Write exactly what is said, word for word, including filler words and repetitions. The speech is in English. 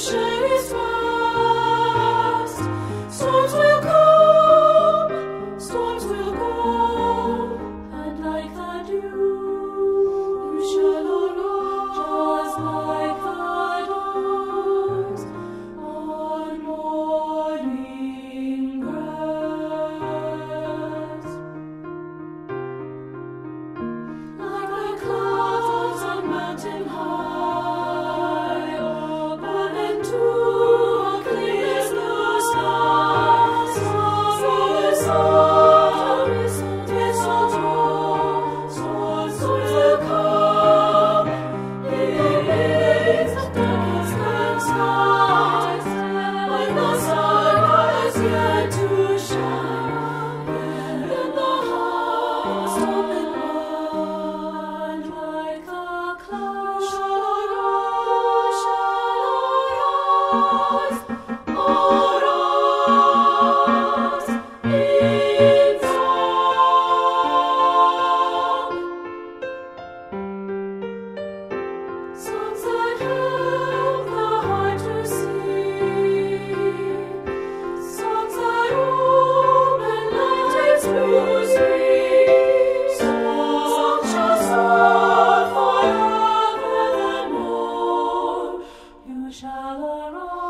is fast. Storms will come, storms will go, and like the dew, you shall arise, just like the dews on morning grass. Like the clouds on mountain high, open into a clear blue sky. So the sun mistletoe, storms will come, beneath the darkened skies. When the sun has yet to shine, then the hearts open wide, like the clouds shall arise, shall arise, arise in song. Songs that help the heart to sing, songs that open life's music, songs shall soar forevermore. You shall arise.